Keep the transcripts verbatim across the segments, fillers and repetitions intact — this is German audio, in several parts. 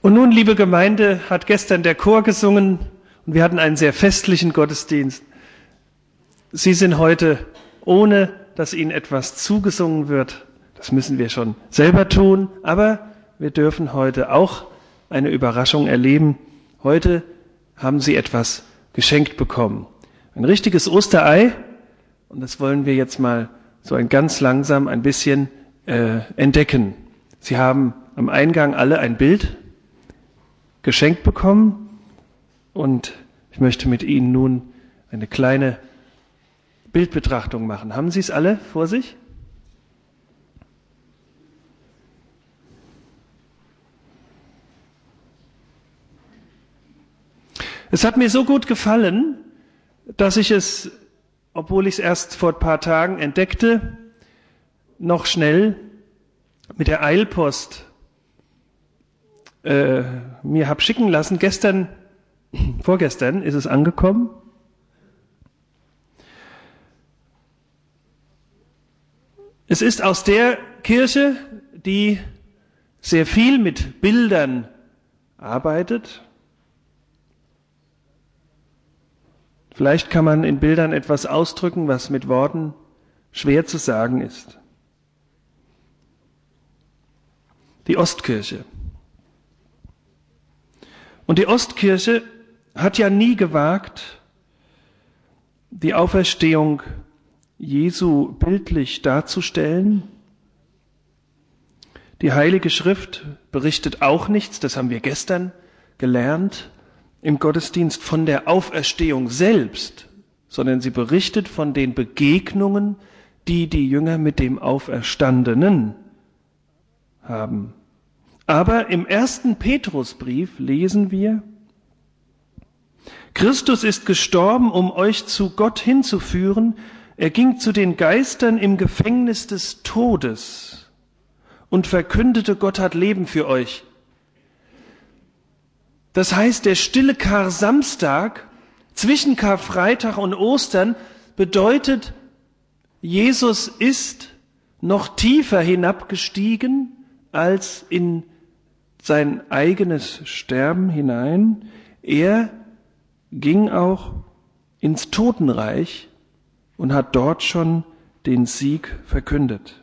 Und nun, liebe Gemeinde, hat gestern der Chor gesungen und wir hatten einen sehr festlichen Gottesdienst. Sie sind heute, ohne dass Ihnen etwas zugesungen wird, das müssen wir schon selber tun, aber wir dürfen heute auch eine Überraschung erleben. Heute haben Sie etwas geschenkt bekommen. Ein richtiges Osterei, und das wollen wir jetzt mal so ein ganz langsam ein bisschen äh, entdecken. Sie haben am Eingang alle ein Bild geschenkt bekommen und ich möchte mit Ihnen nun eine kleine Bildbetrachtung machen. Haben Sie es alle vor sich? Es hat mir so gut gefallen, dass ich es, obwohl ich es erst vor ein paar Tagen entdeckte, noch schnell mit der Eilpost äh, mir habe schicken lassen. Gestern, vorgestern ist es angekommen. Es ist aus der Kirche, die sehr viel mit Bildern arbeitet. Vielleicht kann man in Bildern etwas ausdrücken, was mit Worten schwer zu sagen ist. Die Ostkirche. Und die Ostkirche hat ja nie gewagt, die Auferstehung Jesu bildlich darzustellen. Die Heilige Schrift berichtet auch nichts, das haben wir gestern gelernt im Gottesdienst, von der Auferstehung selbst, sondern sie berichtet von den Begegnungen, die die Jünger mit dem Auferstandenen haben. Aber im ersten Petrusbrief lesen wir: Christus ist gestorben, um euch zu Gott hinzuführen. Er ging zu den Geistern im Gefängnis des Todes und verkündete, Gott hat Leben für euch. Das heißt, der stille Kar-Samstag zwischen Karfreitag und Ostern bedeutet, Jesus ist noch tiefer hinabgestiegen als in sein eigenes Sterben hinein. Er ging auch ins Totenreich und hat dort schon den Sieg verkündet.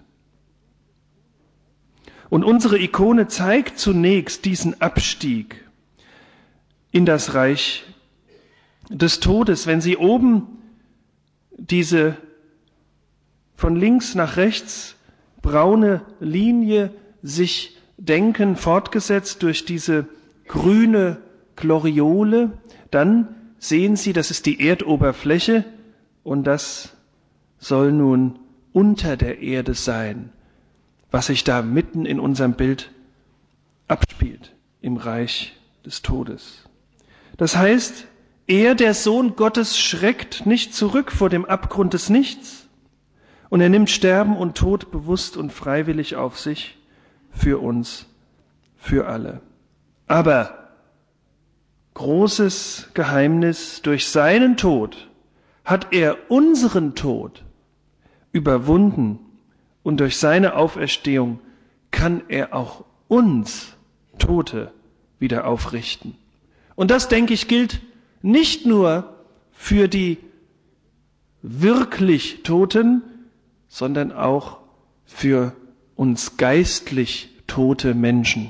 Und unsere Ikone zeigt zunächst diesen Abstieg in das Reich des Todes. Wenn Sie oben diese von links nach rechts braune Linie sich denken, fortgesetzt durch diese grüne Gloriole, dann sehen Sie, das ist die Erdoberfläche und das soll nun unter der Erde sein, was sich da mitten in unserem Bild abspielt, im Reich des Todes. Das heißt, er, der Sohn Gottes, schreckt nicht zurück vor dem Abgrund des Nichts und er nimmt Sterben und Tod bewusst und freiwillig auf sich für uns, für alle. Aber großes Geheimnis, durch seinen Tod hat er unseren Tod überwunden und durch seine Auferstehung kann er auch uns Tote wieder aufrichten. Und das, denke ich, gilt nicht nur für die wirklich Toten, sondern auch für uns geistlich tote Menschen.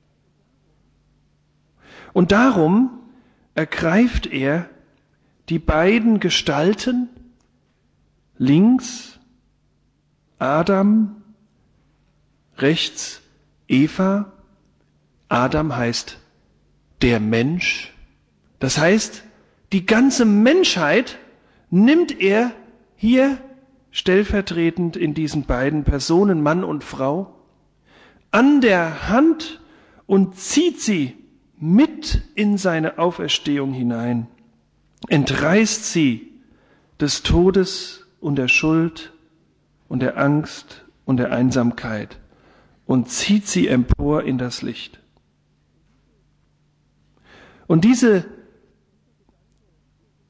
Und darum ergreift er die beiden Gestalten, links Adam, rechts Eva. Adam heißt der Mensch. Das heißt, die ganze Menschheit nimmt er hier stellvertretend in diesen beiden Personen, Mann und Frau, an der Hand und zieht sie mit in seine Auferstehung hinein, entreißt sie des Todes und der Schuld und der Angst und der Einsamkeit und zieht sie empor in das Licht. Und diese,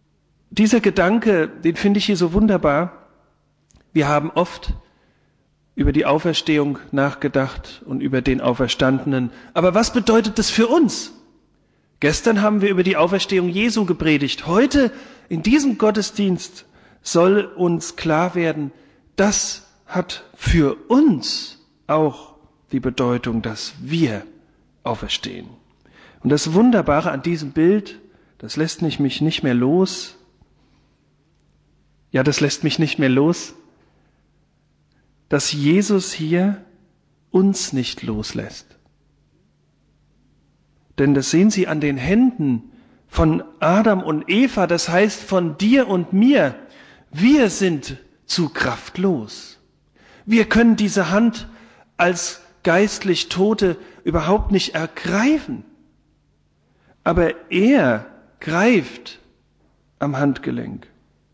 dieser Gedanke, den finde ich hier so wunderbar. Wir haben oft über die Auferstehung nachgedacht und über den Auferstandenen. Aber was bedeutet das für uns? Gestern haben wir über die Auferstehung Jesu gepredigt. Heute in diesem Gottesdienst soll uns klar werden, das hat für uns auch die Bedeutung, dass wir auferstehen. Und das Wunderbare an diesem Bild, das lässt mich nicht mehr los. Ja, das lässt mich nicht mehr los, dass Jesus hier uns nicht loslässt. Denn das sehen Sie an den Händen von Adam und Eva, das heißt von dir und mir. Wir sind zu kraftlos. Wir können diese Hand als geistlich Tote überhaupt nicht ergreifen. Aber er greift am Handgelenk.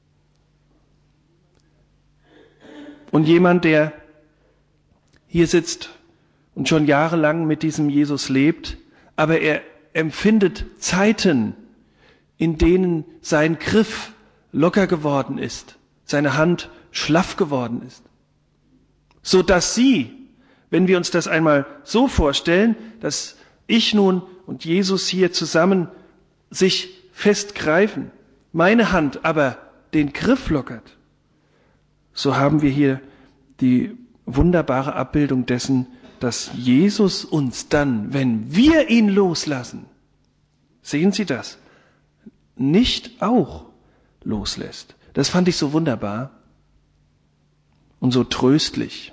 Und jemand, der hier sitzt und schon jahrelang mit diesem Jesus lebt, aber er empfindet Zeiten, in denen sein Griff locker geworden ist, seine Hand schlaff geworden ist, so dass Sie, wenn wir uns das einmal so vorstellen, dass ich nun und Jesus hier zusammen sich festgreifen, meine Hand aber den Griff lockert, so haben wir hier die wunderbare Abbildung dessen, dass Jesus uns dann, wenn wir ihn loslassen, sehen Sie das, nicht auch loslässt. Das fand ich so wunderbar und so tröstlich.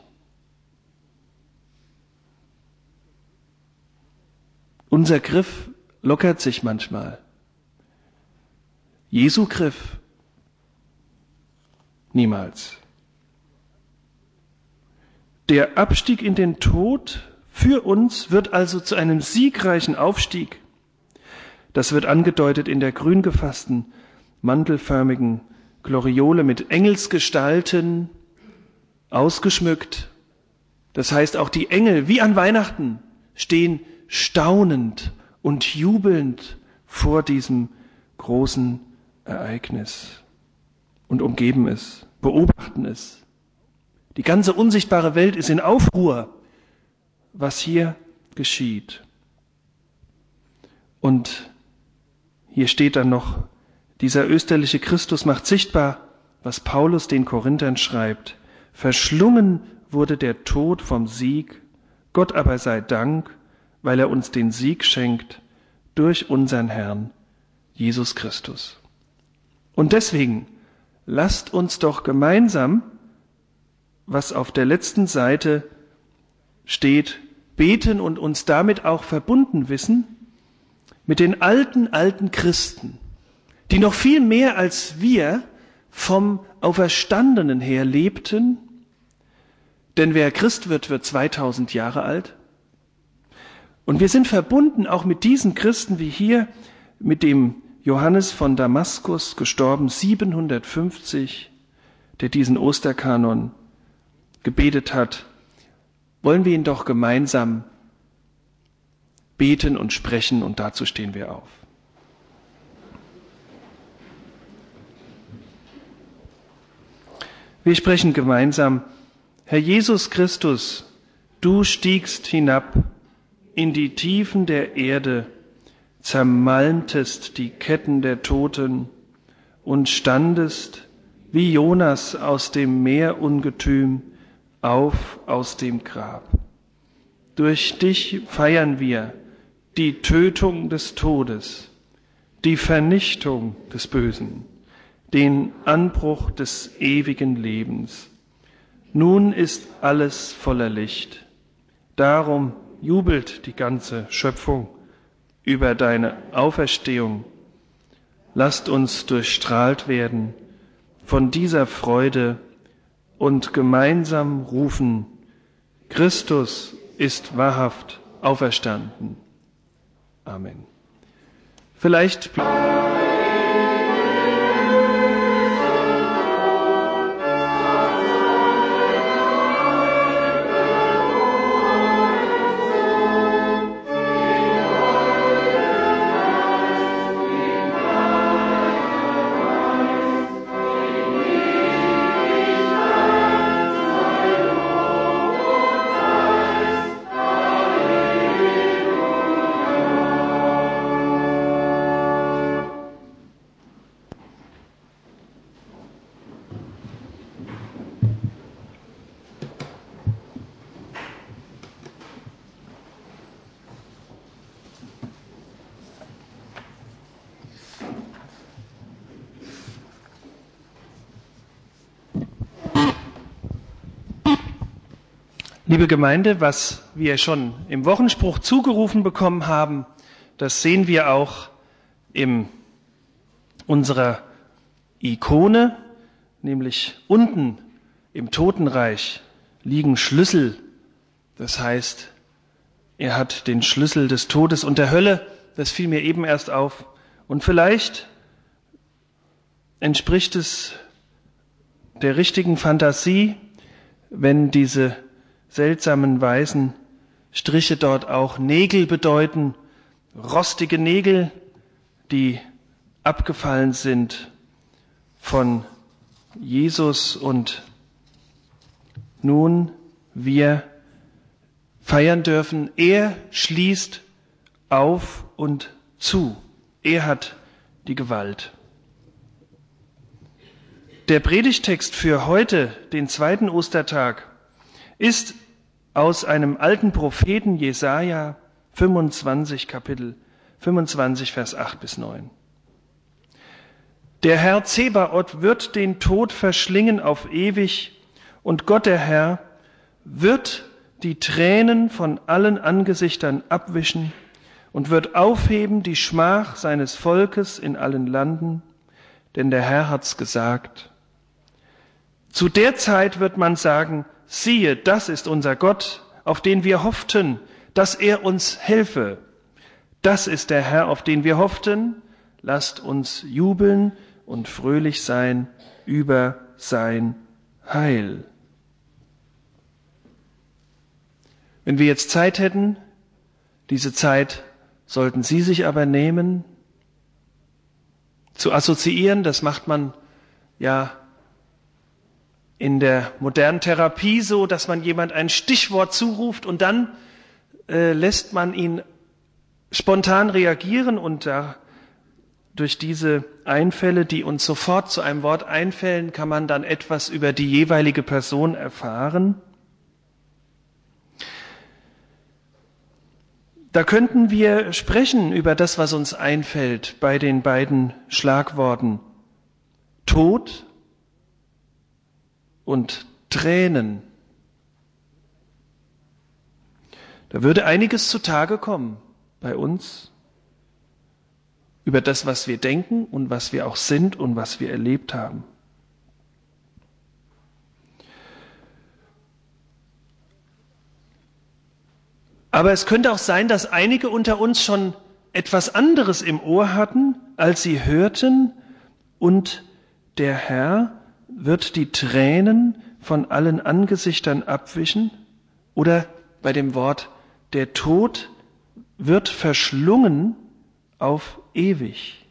Unser Griff lockert sich manchmal. Jesu Griff niemals. Der Abstieg in den Tod für uns wird also zu einem siegreichen Aufstieg. Das wird angedeutet in der grün gefassten, mantelförmigen Gloriole mit Engelsgestalten ausgeschmückt. Das heißt, auch die Engel, wie an Weihnachten, stehen staunend und jubelnd vor diesem großen Ereignis und umgeben es, beobachten es. Die ganze unsichtbare Welt ist in Aufruhr, was hier geschieht. Und hier steht dann noch, dieser österliche Christus macht sichtbar, was Paulus den Korinthern schreibt. Verschlungen wurde der Tod vom Sieg, Gott aber sei Dank, weil er uns den Sieg schenkt durch unseren Herrn Jesus Christus. Und deswegen lasst uns doch gemeinsam, was auf der letzten Seite steht, beten und uns damit auch verbunden wissen mit den alten, alten Christen, die noch viel mehr als wir vom Auferstandenen her lebten. Denn wer Christ wird, wird zweitausend Jahre alt. Und wir sind verbunden auch mit diesen Christen wie hier, mit dem Johannes von Damaskus, gestorben siebenhundertfünfzig, der diesen Osterkanon gebetet hat. Wollen wir ihn doch gemeinsam beten und sprechen, und dazu stehen wir auf. Wir sprechen gemeinsam: Herr Jesus Christus, du stiegst hinab in die Tiefen der Erde, zermalmtest die Ketten der Toten und standest wie Jonas aus dem Meerungetüm auf aus dem Grab. Durch dich feiern wir die Tötung des Todes, die Vernichtung des Bösen, den Anbruch des ewigen Lebens. Nun ist alles voller Licht. Darum jubelt die ganze Schöpfung über deine Auferstehung. Lasst uns durchstrahlt werden von dieser Freude und gemeinsam rufen: Christus ist wahrhaft auferstanden. Amen. Vielleicht Liebe Gemeinde, was wir schon im Wochenspruch zugerufen bekommen haben, das sehen wir auch in unserer Ikone, nämlich unten im Totenreich liegen Schlüssel. Das heißt, er hat den Schlüssel des Todes und der Hölle, das fiel mir eben erst auf. Und vielleicht entspricht es der richtigen Fantasie, wenn diese seltsamen weißen Striche dort auch Nägel bedeuten, rostige Nägel, die abgefallen sind von Jesus und nun wir feiern dürfen, er schließt auf und zu. Er hat die Gewalt. Der Predigtext für heute, den zweiten Ostertag, ist aus einem alten Propheten Jesaja fünfundzwanzig, Kapitel fünfundzwanzig, Vers acht bis neun. Der Herr Zebaoth wird den Tod verschlingen auf ewig und Gott der Herr wird die Tränen von allen Angesichtern abwischen und wird aufheben die Schmach seines Volkes in allen Landen, denn der Herr hat's gesagt. Zu der Zeit wird man sagen, siehe, das ist unser Gott, auf den wir hofften, dass er uns helfe. Das ist der Herr, auf den wir hofften. Lasst uns jubeln und fröhlich sein über sein Heil. Wenn wir jetzt Zeit hätten, diese Zeit sollten Sie sich aber nehmen, zu assoziieren, das macht man ja in der modernen Therapie so, dass man jemand ein Stichwort zuruft und dann äh, lässt man ihn spontan reagieren und da durch diese Einfälle, die uns sofort zu einem Wort einfällen, kann man dann etwas über die jeweilige Person erfahren. Da könnten wir sprechen über das, was uns einfällt bei den beiden Schlagworten Tod und Tränen. Da würde einiges zutage kommen bei uns über das, was wir denken und was wir auch sind und was wir erlebt haben. Aber es könnte auch sein, dass einige unter uns schon etwas anderes im Ohr hatten, als sie hörten, und der Herr wird die Tränen von allen Angesichtern abwischen, oder bei dem Wort, der Tod wird verschlungen auf ewig.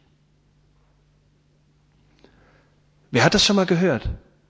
Wer hat das schon mal gehört?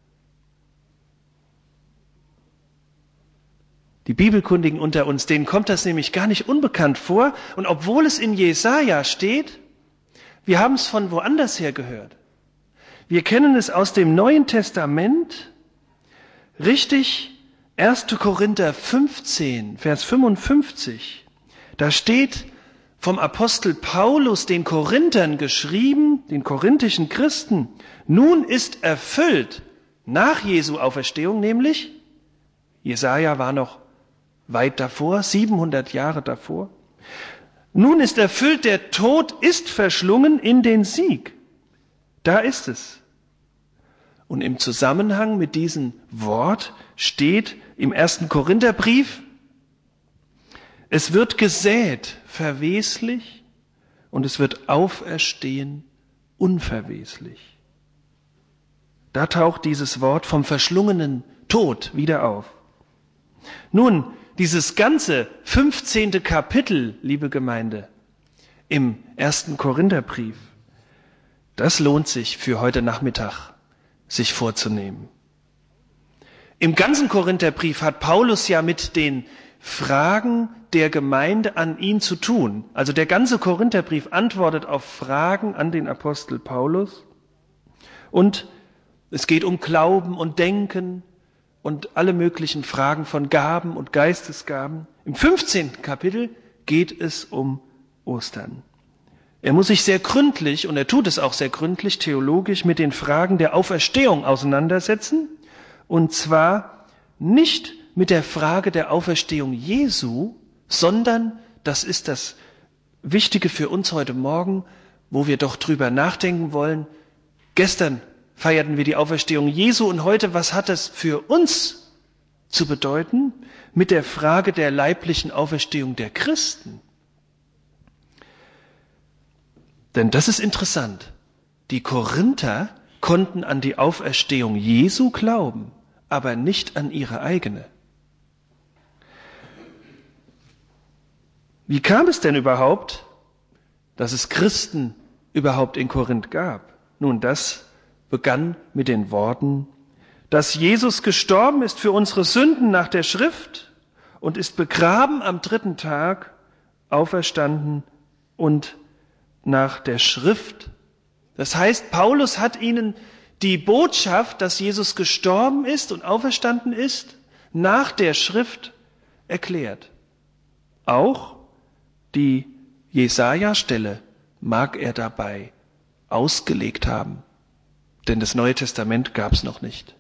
Die Bibelkundigen unter uns, denen kommt das nämlich gar nicht unbekannt vor. Und obwohl es in Jesaja steht, wir haben es von woanders her gehört. Wir kennen es aus dem Neuen Testament, richtig, erster Korinther fünfzehn, Vers fünfundfünfzig. Da steht vom Apostel Paulus den Korinthern geschrieben, den korinthischen Christen, nun ist erfüllt, nach Jesu Auferstehung nämlich, Jesaja war noch weit davor, siebenhundert Jahre davor, nun ist erfüllt, der Tod ist verschlungen in den Sieg. Da ist es. Und im Zusammenhang mit diesem Wort steht im ersten Korintherbrief, es wird gesät verweslich und es wird auferstehen unverweslich. Da taucht dieses Wort vom verschlungenen Tod wieder auf. Nun, dieses ganze fünfzehnte Kapitel, liebe Gemeinde, im ersten Korintherbrief, das lohnt sich für heute Nachmittag, sich vorzunehmen. Im ganzen Korintherbrief hat Paulus ja mit den Fragen der Gemeinde an ihn zu tun. Also der ganze Korintherbrief antwortet auf Fragen an den Apostel Paulus. Und es geht um Glauben und Denken und alle möglichen Fragen von Gaben und Geistesgaben. Im fünfzehnten Kapitel geht es um Ostern. Er muss sich sehr gründlich, und er tut es auch sehr gründlich, theologisch mit den Fragen der Auferstehung auseinandersetzen. Und zwar nicht mit der Frage der Auferstehung Jesu, sondern, das ist das Wichtige für uns heute Morgen, wo wir doch drüber nachdenken wollen. Gestern feierten wir die Auferstehung Jesu und heute, was hat es für uns zu bedeuten? Mit der Frage der leiblichen Auferstehung der Christen. Denn das ist interessant. Die Korinther konnten an die Auferstehung Jesu glauben, aber nicht an ihre eigene. Wie kam es denn überhaupt, dass es Christen überhaupt in Korinth gab? Nun, das begann mit den Worten, dass Jesus gestorben ist für unsere Sünden nach der Schrift und ist begraben am dritten Tag, auferstanden und nach der Schrift. Das heißt, Paulus hat ihnen die Botschaft, dass Jesus gestorben ist und auferstanden ist, nach der Schrift erklärt. Auch die Jesaja-Stelle mag er dabei ausgelegt haben, denn das Neue Testament gab es noch nicht.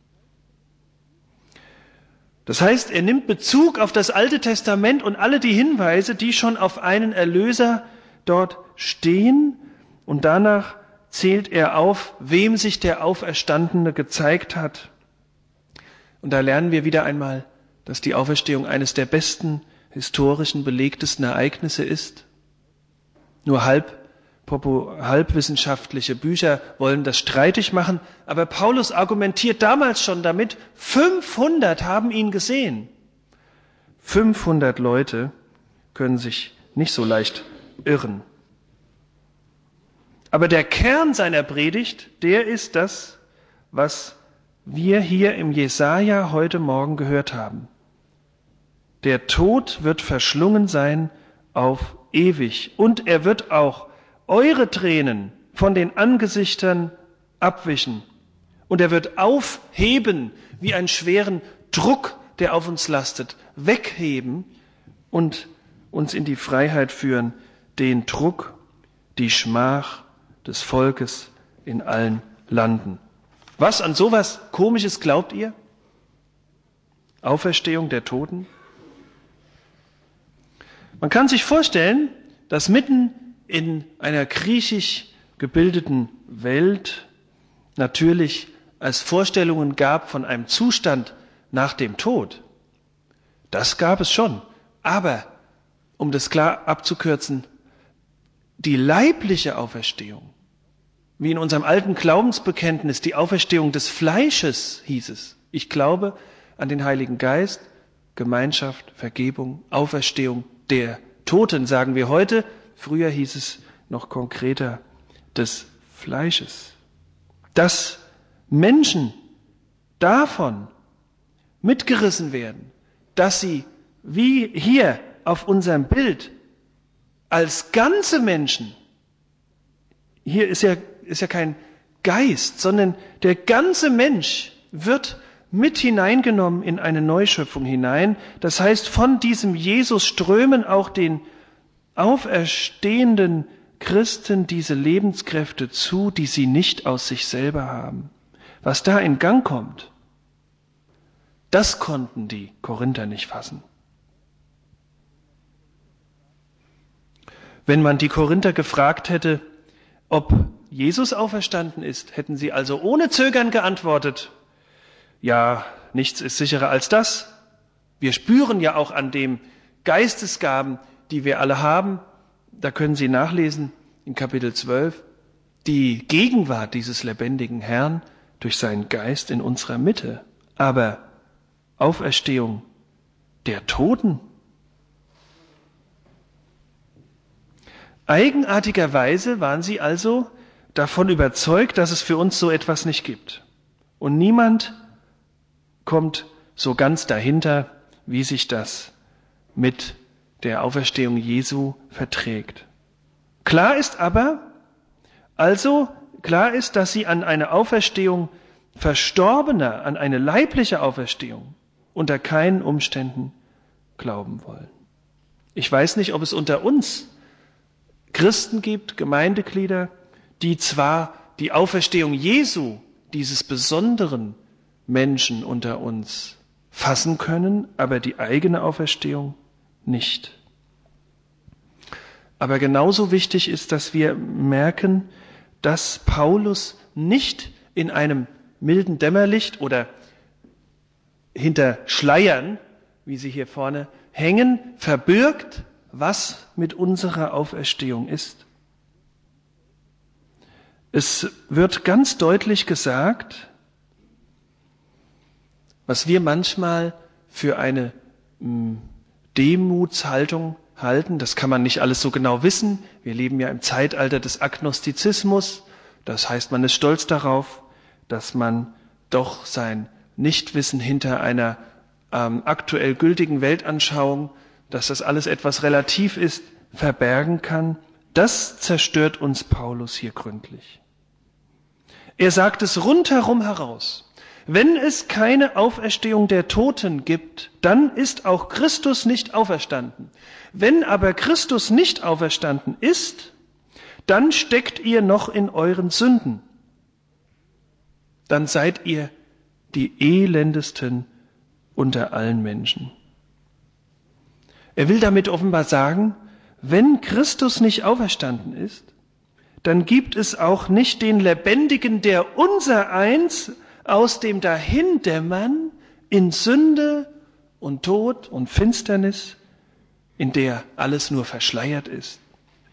Das heißt, er nimmt Bezug auf das Alte Testament und alle die Hinweise, die schon auf einen Erlöser dort stehen, und danach zählt er auf, wem sich der Auferstandene gezeigt hat. Und da lernen wir wieder einmal, dass die Auferstehung eines der besten historischen belegtesten Ereignisse ist. Nur halb, halbwissenschaftliche Bücher wollen das streitig machen, aber Paulus argumentiert damals schon damit, fünfhundert haben ihn gesehen. fünfhundert Leute können sich nicht so leicht irren. Aber der Kern seiner Predigt, der ist das, was wir hier im Jesaja heute Morgen gehört haben. Der Tod wird verschlungen sein auf ewig und er wird auch eure Tränen von den Angesichtern abwischen und er wird aufheben wie einen schweren Druck, der auf uns lastet, wegheben und uns in die Freiheit führen, den Druck, die Schmach des Volkes in allen Landen. Was an sowas Komisches glaubt ihr? Auferstehung der Toten? Man kann sich vorstellen, dass mitten in einer griechisch gebildeten Welt natürlich es Vorstellungen gab von einem Zustand nach dem Tod. Das gab es schon. Aber, um das klar abzukürzen, die leibliche Auferstehung, wie in unserem alten Glaubensbekenntnis, die Auferstehung des Fleisches hieß es. Ich glaube an den Heiligen Geist, Gemeinschaft, Vergebung, Auferstehung der Toten, sagen wir heute. Früher hieß es noch konkreter des Fleisches. Dass Menschen davon mitgerissen werden, dass sie wie hier auf unserem Bild als ganze Menschen, hier ist ja, ist ja kein Geist, sondern der ganze Mensch wird mit hineingenommen in eine Neuschöpfung hinein. Das heißt, von diesem Jesus strömen auch den auferstehenden Christen diese Lebenskräfte zu, die sie nicht aus sich selber haben. Was da in Gang kommt, das konnten die Korinther nicht fassen. Wenn man die Korinther gefragt hätte, ob Jesus auferstanden ist, hätten sie also ohne Zögern geantwortet, ja, nichts ist sicherer als das. Wir spüren ja auch an dem Geistesgaben, die wir alle haben, da können Sie nachlesen in Kapitel zwölf, die Gegenwart dieses lebendigen Herrn durch seinen Geist in unserer Mitte. Aber Auferstehung der Toten? Eigenartigerweise waren sie also davon überzeugt, dass es für uns so etwas nicht gibt. Und niemand kommt so ganz dahinter, wie sich das mit der Auferstehung Jesu verträgt. Klar ist aber, also klar ist, dass sie an eine Auferstehung Verstorbener, an eine leibliche Auferstehung unter keinen Umständen glauben wollen. Ich weiß nicht, ob es unter uns Christen gibt, Gemeindeglieder, die zwar die Auferstehung Jesu, dieses besonderen Menschen unter uns, fassen können, aber die eigene Auferstehung nicht. Aber genauso wichtig ist, dass wir merken, dass Paulus nicht in einem milden Dämmerlicht oder hinter Schleiern, wie sie hier vorne hängen, verbirgt, was mit unserer Auferstehung ist. Es wird ganz deutlich gesagt, was wir manchmal für eine mh, Demutshaltung halten, das kann man nicht alles so genau wissen. Wir leben ja im Zeitalter des Agnostizismus. Das heißt, man ist stolz darauf, dass man doch sein Nichtwissen hinter einer ähm, aktuell gültigen Weltanschauung, dass das alles etwas relativ ist, verbergen kann. Das zerstört uns Paulus hier gründlich. Er sagt es rundherum heraus. Wenn es keine Auferstehung der Toten gibt, dann ist auch Christus nicht auferstanden. Wenn aber Christus nicht auferstanden ist, dann steckt ihr noch in euren Sünden. Dann seid ihr die elendesten unter allen Menschen. Er will damit offenbar sagen, wenn Christus nicht auferstanden ist, dann gibt es auch nicht den Lebendigen, der unser eins aus dem Dahindämmern in Sünde und Tod und Finsternis, in der alles nur verschleiert ist,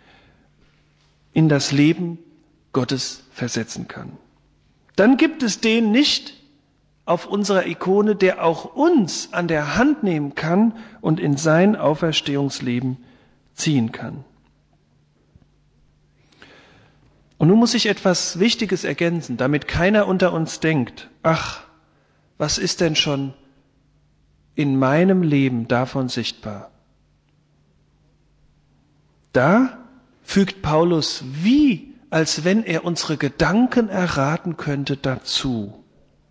in das Leben Gottes versetzen kann. Dann gibt es den nicht auf unserer Ikone, der auch uns an der Hand nehmen kann und in sein Auferstehungsleben ziehen kann. Und nun muss ich etwas Wichtiges ergänzen, damit keiner unter uns denkt, ach, was ist denn schon in meinem Leben davon sichtbar? Da fügt Paulus wie, als wenn er unsere Gedanken erraten könnte, dazu.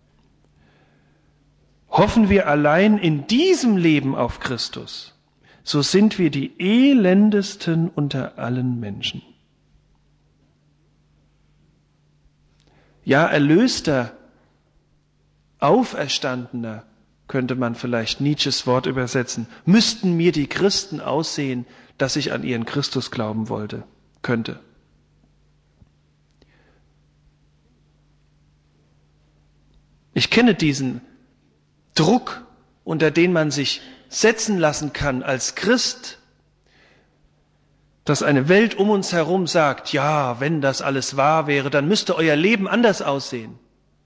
Hoffen wir allein in diesem Leben auf Christus, so sind wir die elendesten unter allen Menschen. Ja, erlöster, auferstandener, könnte man vielleicht Nietzsches Wort übersetzen, müssten mir die Christen aussehen, dass ich an ihren Christus glauben wollte, könnte. Ich kenne diesen Druck, unter den man sich setzen lassen kann als Christ, dass eine Welt um uns herum sagt, ja, wenn das alles wahr wäre, dann müsste euer Leben anders aussehen.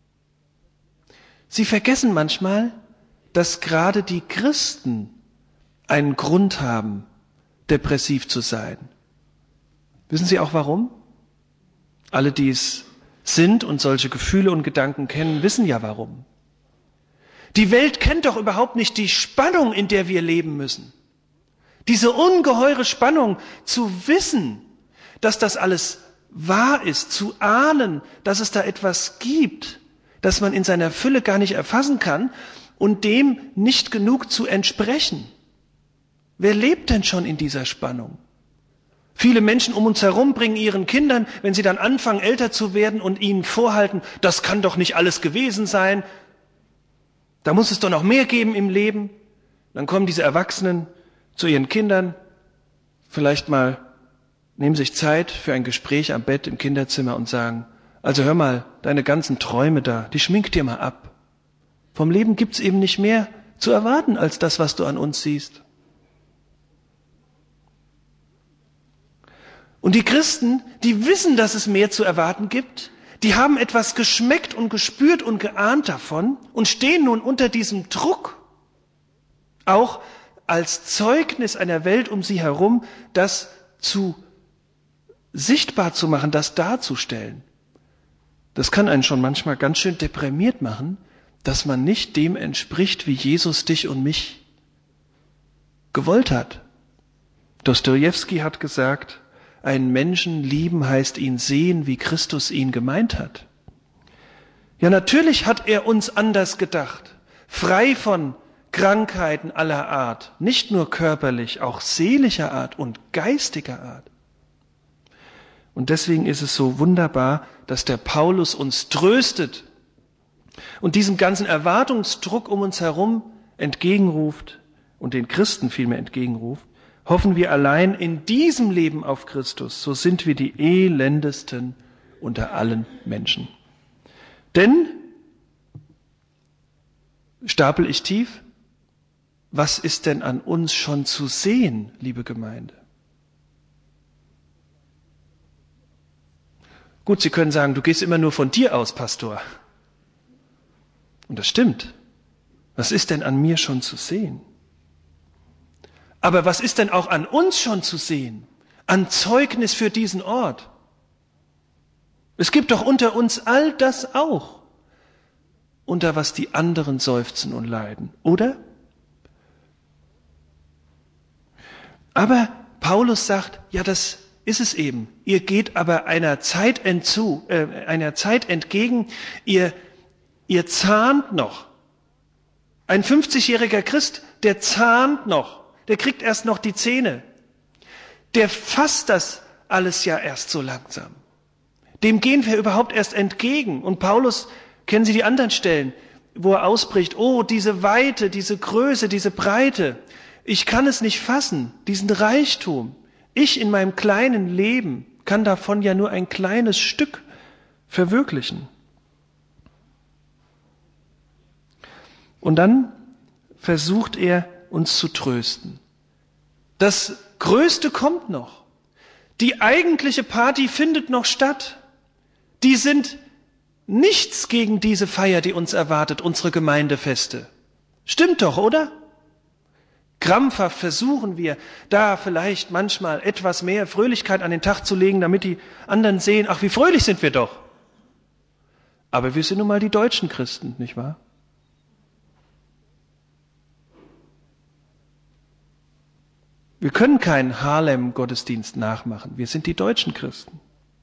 Sie vergessen manchmal, dass gerade die Christen einen Grund haben, depressiv zu sein. Wissen Sie auch warum? Alle, die es sind und solche Gefühle und Gedanken kennen, wissen ja warum. Die Welt kennt doch überhaupt nicht die Spannung, in der wir leben müssen. Diese ungeheure Spannung zu wissen, dass das alles wahr ist, zu ahnen, dass es da etwas gibt, das man in seiner Fülle gar nicht erfassen kann und dem nicht genug zu entsprechen. Wer lebt denn schon in dieser Spannung? Viele Menschen um uns herum bringen ihren Kindern, wenn sie dann anfangen, älter zu werden und ihnen vorhalten, das kann doch nicht alles gewesen sein, da muss es doch noch mehr geben im Leben. Dann kommen diese Erwachsenen zu ihren Kindern, vielleicht mal nehmen sich Zeit für ein Gespräch am Bett im Kinderzimmer und sagen, also hör mal, deine ganzen Träume da, die schmink dir mal ab. Vom Leben gibt's eben nicht mehr zu erwarten als das, was du an uns siehst. Und die Christen, die wissen, dass es mehr zu erwarten gibt, die haben etwas geschmeckt und gespürt und geahnt davon und stehen nun unter diesem Druck, auch als Zeugnis einer Welt um sie herum, das zu sichtbar zu machen, das darzustellen. Das kann einen schon manchmal ganz schön deprimiert machen, dass man nicht dem entspricht, wie Jesus dich und mich gewollt hat. Dostojewski hat gesagt, einen Menschen lieben heißt ihn sehen, wie Christus ihn gemeint hat. Ja, natürlich hat er uns anders gedacht, frei von Krankheiten aller Art, nicht nur körperlich, auch seelischer Art und geistiger Art. Und deswegen ist es so wunderbar, dass der Paulus uns tröstet und diesem ganzen Erwartungsdruck um uns herum entgegenruft und den Christen vielmehr entgegenruft, hoffen wir allein in diesem Leben auf Christus, so sind wir die elendesten unter allen Menschen. Denn, stapel ich tief, was ist denn an uns schon zu sehen, liebe Gemeinde? Gut, Sie können sagen, du gehst immer nur von dir aus, Pastor. Und das stimmt. Was ist denn an mir schon zu sehen? Aber was ist denn auch an uns schon zu sehen? An Zeugnis für diesen Ort? Es gibt doch unter uns all das auch, unter was die anderen seufzen und leiden, oder? Aber Paulus sagt, ja, das ist es eben. Ihr geht aber einer Zeit entzu, äh, einer Zeit entgegen, ihr, ihr zahnt noch. Ein fünfzigjähriger Christ, der zahnt noch, der kriegt erst noch die Zähne. Der fasst das alles ja erst so langsam. Dem gehen wir überhaupt erst entgegen. Und Paulus, kennen Sie die anderen Stellen, wo er ausbricht, oh, diese Weite, diese Größe, diese Breite, ich kann es nicht fassen, diesen Reichtum. Ich in meinem kleinen Leben kann davon ja nur ein kleines Stück verwirklichen. Und dann versucht er, uns zu trösten. Das Größte kommt noch. Die eigentliche Party findet noch statt. Die sind nichts gegen diese Feier, die uns erwartet, unsere Gemeindefeste. Stimmt doch, oder? Krampfhaft versuchen wir, da vielleicht manchmal etwas mehr Fröhlichkeit an den Tag zu legen, damit die anderen sehen, ach, wie fröhlich sind wir doch. Aber wir sind nun mal die deutschen Christen, nicht wahr? Wir können keinen Harlem-Gottesdienst nachmachen. Wir sind die deutschen Christen.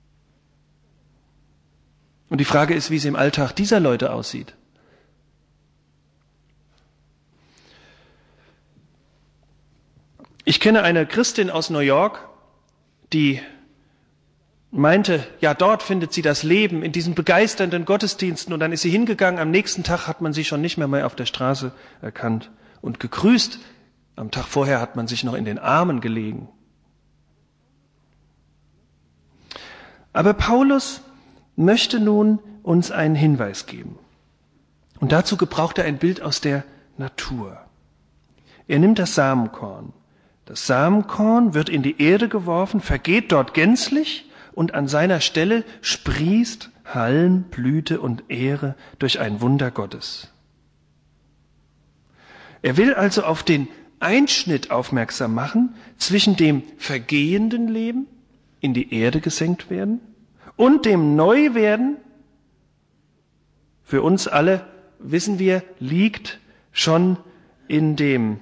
Und die Frage ist, wie es im Alltag dieser Leute aussieht. Ich kenne eine Christin aus New York, die meinte, ja, dort findet sie das Leben in diesen begeisternden Gottesdiensten. Und dann ist sie hingegangen, am nächsten Tag hat man sie schon nicht mehr, mehr auf der Straße erkannt und gegrüßt. Am Tag vorher hat man sich noch in den Armen gelegen. Aber Paulus möchte nun uns einen Hinweis geben. Und dazu gebraucht er ein Bild aus der Natur. Er nimmt das Samenkorn. Das Samenkorn wird in die Erde geworfen, vergeht dort gänzlich und an seiner Stelle sprießt Halm, Blüte und Ähre durch ein Wunder Gottes. Er will also auf den Einschnitt aufmerksam machen zwischen dem vergehenden Leben, in die Erde gesenkt werden, und dem Neuwerden, für uns alle, wissen wir, liegt schon in dem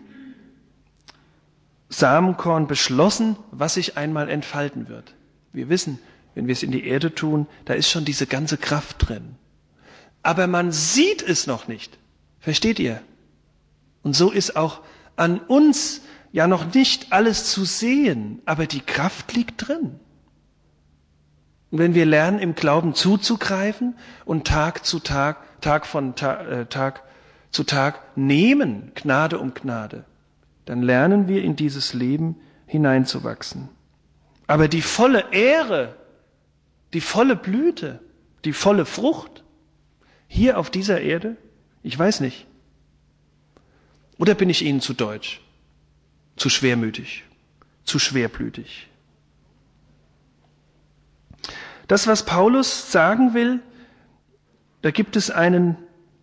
Samenkorn beschlossen, was sich einmal entfalten wird. Wir wissen, wenn wir es in die Erde tun, da ist schon diese ganze Kraft drin. Aber man sieht es noch nicht. Versteht ihr? Und so ist auch an uns ja noch nicht alles zu sehen, aber die Kraft liegt drin. Und wenn wir lernen, im Glauben zuzugreifen und Tag zu Tag, Tag von Ta- äh, Tag zu Tag nehmen, Gnade um Gnade, dann lernen wir in dieses Leben hineinzuwachsen. Aber die volle Ähre, die volle Blüte, die volle Frucht hier auf dieser Erde, ich weiß nicht. Oder bin ich Ihnen zu deutsch, zu schwermütig, zu schwerblütig? Das, was Paulus sagen will, da gibt es einen,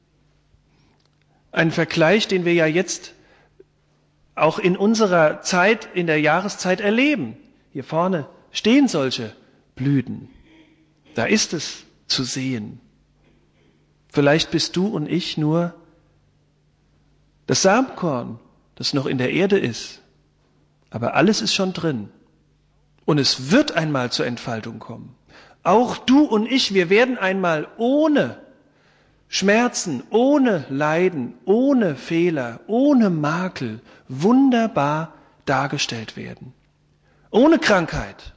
einen Vergleich, den wir ja jetzt auch in unserer Zeit, in der Jahreszeit erleben. Hier vorne stehen solche Blüten. Da ist es zu sehen. Vielleicht bist du und ich nur das Samenkorn, das noch in der Erde ist. Aber alles ist schon drin. Und es wird einmal zur Entfaltung kommen. Auch du und ich, wir werden einmal ohne Schmerzen, ohne Leiden, ohne Fehler, ohne Makel wunderbar dargestellt werden. Ohne Krankheit.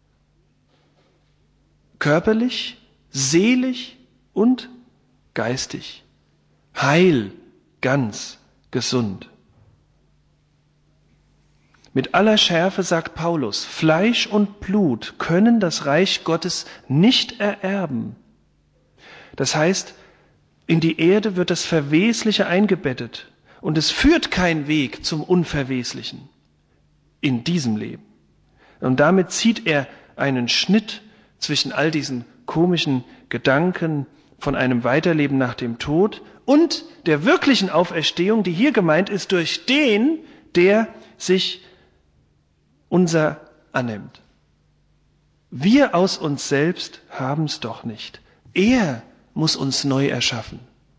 Körperlich, seelisch und geistig. Heil, ganz, gesund. Mit aller Schärfe sagt Paulus, Fleisch und Blut können das Reich Gottes nicht ererben. Das heißt, in die Erde wird das Verwesliche eingebettet und es führt kein Weg zum Unverweslichen in diesem Leben. Und damit zieht er einen Schnitt zwischen all diesen komischen Gedanken von einem Weiterleben nach dem Tod und der wirklichen Auferstehung, die hier gemeint ist durch den, der sich unser annimmt. Wir aus uns selbst haben es doch nicht. Er muss uns neu erschaffen.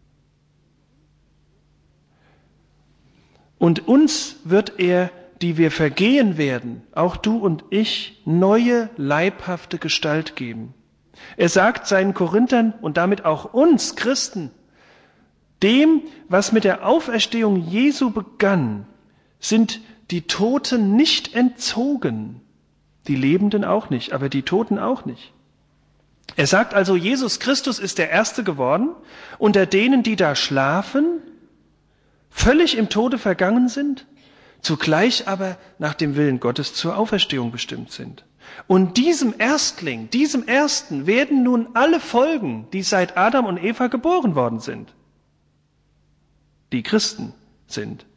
Und uns wird er, die wir vergehen werden, auch du und ich, neue leibhafte Gestalt geben. Er sagt seinen Korinthern und damit auch uns Christen, dem, was mit der Auferstehung Jesu begann, sind die Toten nicht entzogen, die Lebenden auch nicht, aber die Toten auch nicht. Er sagt also, Jesus Christus ist der Erste geworden, unter denen, die da schlafen, völlig im Tode vergangen sind, zugleich aber nach dem Willen Gottes zur Auferstehung bestimmt sind. Und diesem Erstling, diesem Ersten werden nun alle folgen, die seit Adam und Eva geboren worden sind, die Christen sind.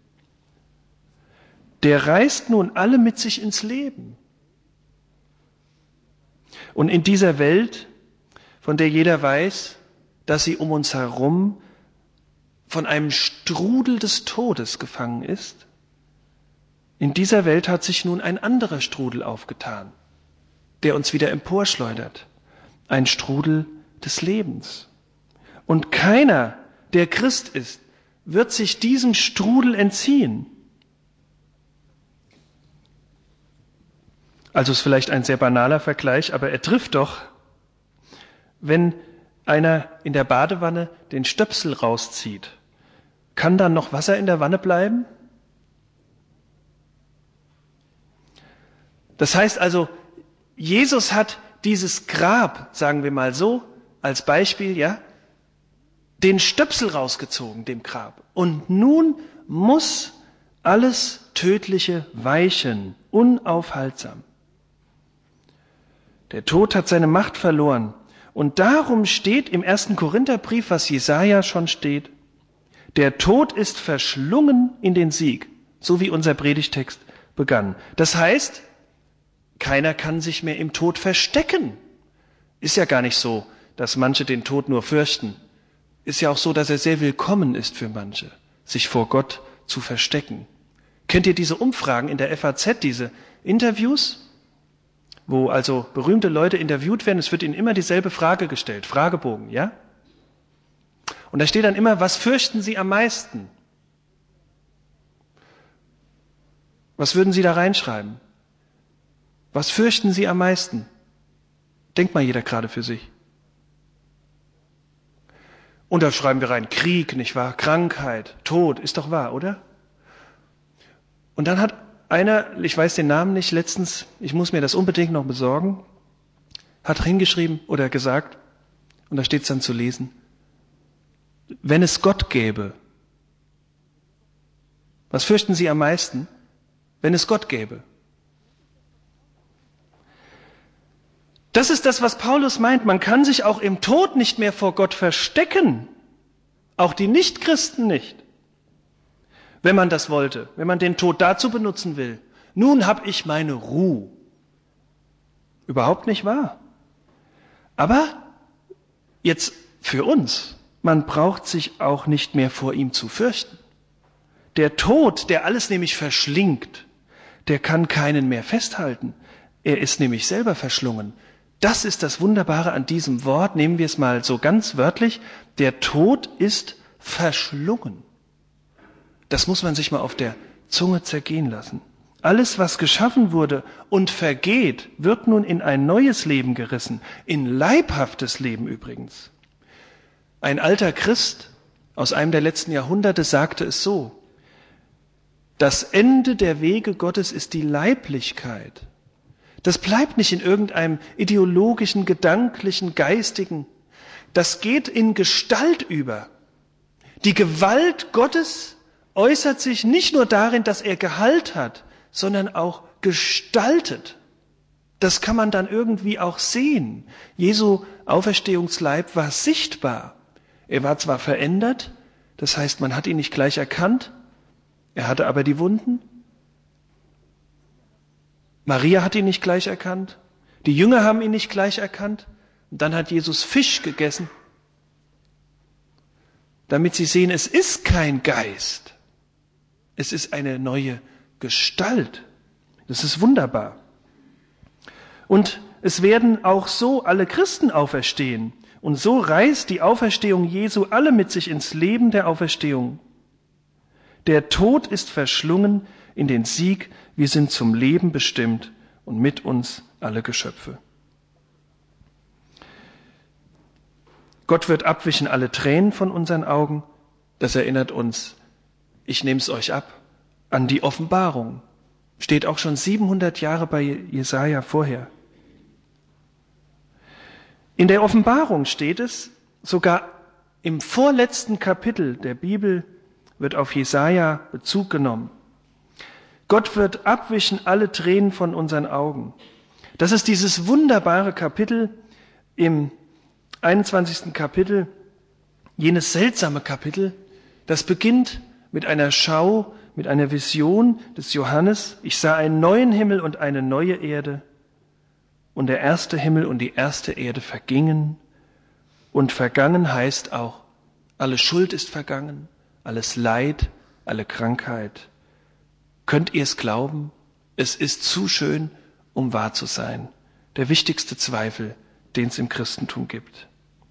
Der reißt nun alle mit sich ins Leben. Und in dieser Welt, von der jeder weiß, dass sie um uns herum von einem Strudel des Todes gefangen ist, in dieser Welt hat sich nun ein anderer Strudel aufgetan, der uns wieder emporschleudert. Ein Strudel des Lebens. Und keiner, der Christ ist, wird sich diesem Strudel entziehen. Also ist vielleicht ein sehr banaler Vergleich, aber er trifft doch, wenn einer in der Badewanne den Stöpsel rauszieht, kann dann noch Wasser in der Wanne bleiben? Das heißt also, Jesus hat dieses Grab, sagen wir mal so, als Beispiel, ja, den Stöpsel rausgezogen, dem Grab. Und nun muss alles Tödliche weichen, unaufhaltsam. Der Tod hat seine Macht verloren. Und darum steht im ersten Korintherbrief, was Jesaja schon steht, der Tod ist verschlungen in den Sieg, so wie unser Predigtext begann. Das heißt, keiner kann sich mehr im Tod verstecken. Ist ja gar nicht so, dass manche den Tod nur fürchten. Ist ja auch so, dass er sehr willkommen ist für manche, sich vor Gott zu verstecken. Kennt ihr diese Umfragen in der F A Z, diese Interviews, wo also berühmte Leute interviewt werden? Es wird ihnen immer dieselbe Frage gestellt, Fragebogen, ja? Und da steht dann immer, was fürchten Sie am meisten? Was würden Sie da reinschreiben? Was fürchten Sie am meisten? Denkt mal jeder gerade für sich. Und da schreiben wir rein, Krieg, nicht wahr? Krankheit, Tod, ist doch wahr, oder? Und dann hat einer, ich weiß den Namen nicht, letztens, ich muss mir das unbedingt noch besorgen, hat hingeschrieben oder gesagt, und da steht es dann zu lesen, wenn es Gott gäbe, was fürchten Sie am meisten? Wenn es Gott gäbe. Das ist das, was Paulus meint. Man kann sich auch im Tod nicht mehr vor Gott verstecken. Auch die Nichtchristen nicht. Wenn man das wollte, wenn man den Tod dazu benutzen will. Nun habe ich meine Ruhe. Überhaupt nicht wahr. Aber jetzt für uns, man braucht sich auch nicht mehr vor ihm zu fürchten. Der Tod, der alles nämlich verschlingt, der kann keinen mehr festhalten. Er ist nämlich selber verschlungen. Das ist das Wunderbare an diesem Wort, nehmen wir es mal so ganz wörtlich, der Tod ist verschlungen. Das muss man sich mal auf der Zunge zergehen lassen. Alles, was geschaffen wurde und vergeht, wird nun in ein neues Leben gerissen, in leibhaftes Leben übrigens. Ein alter Christ aus einem der letzten Jahrhunderte sagte es so, das Ende der Wege Gottes ist die Leiblichkeit. Das bleibt nicht in irgendeinem ideologischen, gedanklichen, geistigen. Das geht in Gestalt über. Die Gewalt Gottes äußert sich nicht nur darin, dass er Gehalt hat, sondern auch gestaltet. Das kann man dann irgendwie auch sehen. Jesu Auferstehungsleib war sichtbar. Er war zwar verändert, das heißt, man hat ihn nicht gleich erkannt, er hatte aber die Wunden. Maria hat ihn nicht gleich erkannt, die Jünger haben ihn nicht gleich erkannt. Und dann hat Jesus Fisch gegessen, damit sie sehen, es ist kein Geist, es ist eine neue Gestalt. Das ist wunderbar. Und es werden auch so alle Christen auferstehen. Und so reißt die Auferstehung Jesu alle mit sich ins Leben der Auferstehung. Der Tod ist verschlungen in den Sieg, wir sind zum Leben bestimmt und mit uns alle Geschöpfe. Gott wird abwischen alle Tränen von unseren Augen. Das erinnert uns, ich nehme es euch ab, an die Offenbarung. Steht auch schon siebenhundert Jahre bei Jesaja vorher. In der Offenbarung steht es, sogar im vorletzten Kapitel der Bibel wird auf Jesaja Bezug genommen. Gott wird abwischen alle Tränen von unseren Augen. Das ist dieses wunderbare Kapitel im einundzwanzigsten Kapitel, jenes seltsame Kapitel, das beginnt mit einer Schau, mit einer Vision des Johannes. Ich sah einen neuen Himmel und eine neue Erde. Und der erste Himmel und die erste Erde vergingen. Und vergangen heißt auch, alle Schuld ist vergangen, alles Leid, alle Krankheit. Könnt ihr es glauben? Es ist zu schön, um wahr zu sein. Der wichtigste Zweifel, den es im Christentum gibt.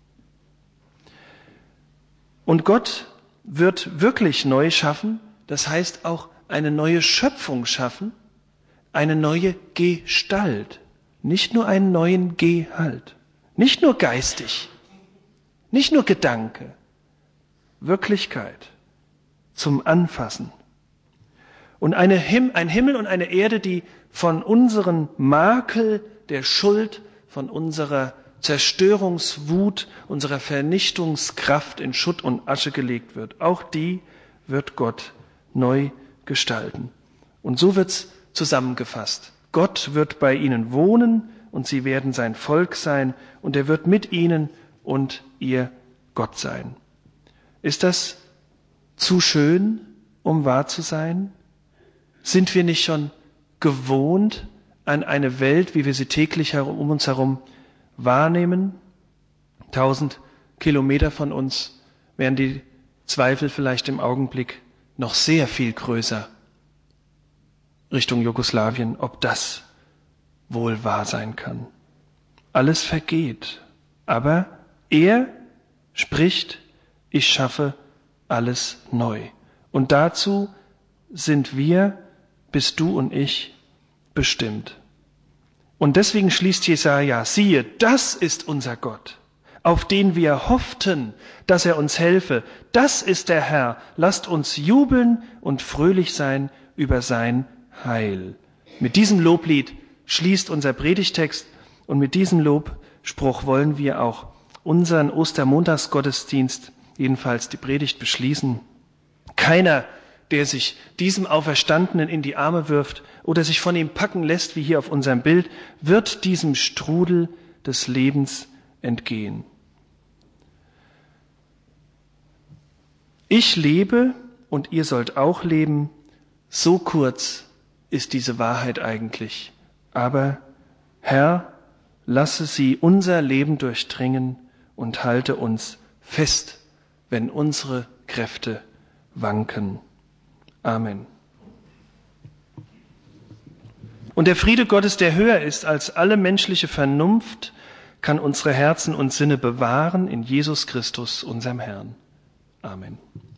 Und Gott wird wirklich neu schaffen, das heißt auch eine neue Schöpfung schaffen, eine neue Gestalt. Nicht nur einen neuen Gehalt, nicht nur geistig, nicht nur Gedanke, Wirklichkeit zum Anfassen. Und eine Him- ein Himmel und eine Erde, die von unseren Makel der Schuld, von unserer Zerstörungswut, unserer Vernichtungskraft in Schutt und Asche gelegt wird. Auch die wird Gott neu gestalten. Und so wird's zusammengefasst. Gott wird bei ihnen wohnen und sie werden sein Volk sein und er wird mit ihnen und ihr Gott sein. Ist das zu schön, um wahr zu sein? Sind wir nicht schon gewohnt an eine Welt, wie wir sie täglich um uns herum wahrnehmen? Tausend Kilometer von uns wären die Zweifel vielleicht im Augenblick noch sehr viel größer Richtung Jugoslawien, ob das wohl wahr sein kann. Alles vergeht, aber er spricht, ich schaffe alles neu. Und dazu sind wir, bist du und ich, bestimmt. Und deswegen schließt Jesaja, siehe, das ist unser Gott, auf den wir hofften, dass er uns helfe. Das ist der Herr. Lasst uns jubeln und fröhlich sein über sein Heil. Mit diesem Loblied schließt unser Predigtext und mit diesem Lobspruch wollen wir auch unseren Ostermontagsgottesdienst, jedenfalls die Predigt, beschließen. Keiner, der sich diesem Auferstandenen in die Arme wirft oder sich von ihm packen lässt, wie hier auf unserem Bild, wird diesem Strudel des Lebens entgehen. Ich lebe und ihr sollt auch leben, so kurz ist diese Wahrheit eigentlich. Aber Herr, lasse sie unser Leben durchdringen und halte uns fest, wenn unsere Kräfte wanken. Amen. Und der Friede Gottes, der höher ist als alle menschliche Vernunft, kann unsere Herzen und Sinne bewahren in Jesus Christus, unserem Herrn. Amen.